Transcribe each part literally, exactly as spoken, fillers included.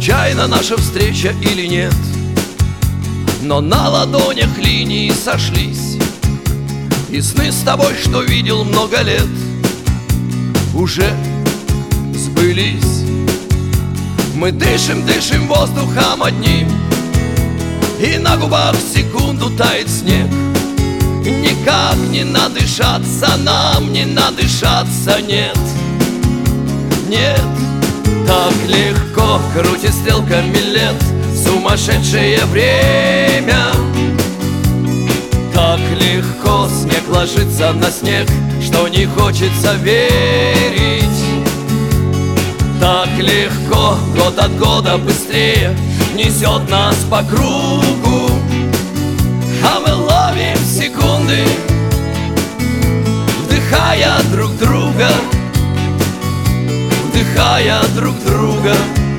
случайна наша встреча или нет, но на ладонях линии сошлись, и сны с тобой, что видел много лет, уже сбылись. Мы дышим, дышим воздухом одним, и на губах секунду тает снег. Никак не надышаться нам, не надышаться, нет, нет. Так легко крутит стрелками лет сумасшедшее время. Так легко снег ложится на снег, что не хочется верить. Так легко год от года быстрее несет нас по кругу, а мы ловим секунды, вдыхая друг друга, вдыхая друг друга.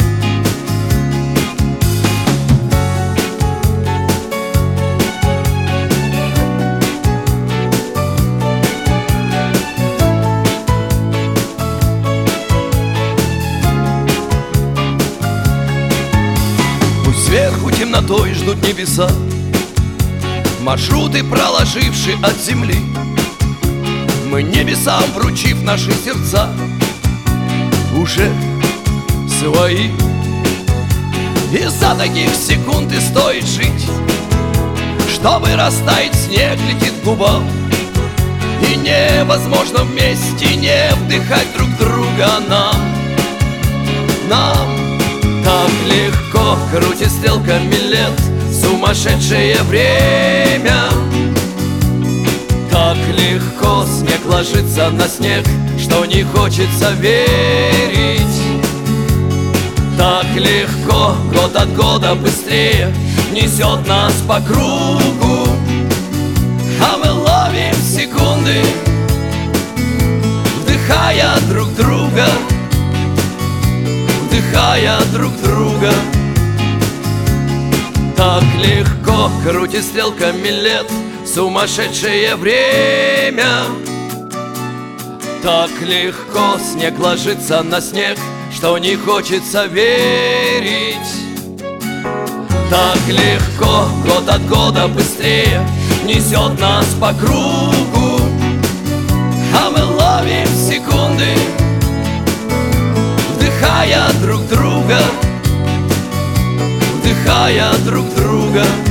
Пусть сверху темнотой ждут небеса, маршруты проложившие от земли. Мы небесам вручив наши сердца, уже свои. Из-за таких секунд и стоит жить, чтобы растаять снег летит к губам, и невозможно вместе не вдыхать друг друга нам. Нам так легко крутит стрелками лет сумасшедшее время. Так легко снег ложится на снег, что не хочется верить. Так легко год от года быстрее несет нас по кругу, а мы ловим секунды, вдыхая друг друга, вдыхая друг друга. Так легко крутит стрелками лет сумасшедшее время. Так легко снег ложится на снег, что не хочется верить. Так легко год от года быстрее несет нас по кругу, а мы ловим секунды, вдыхая друг друга, вдыхая друг друга.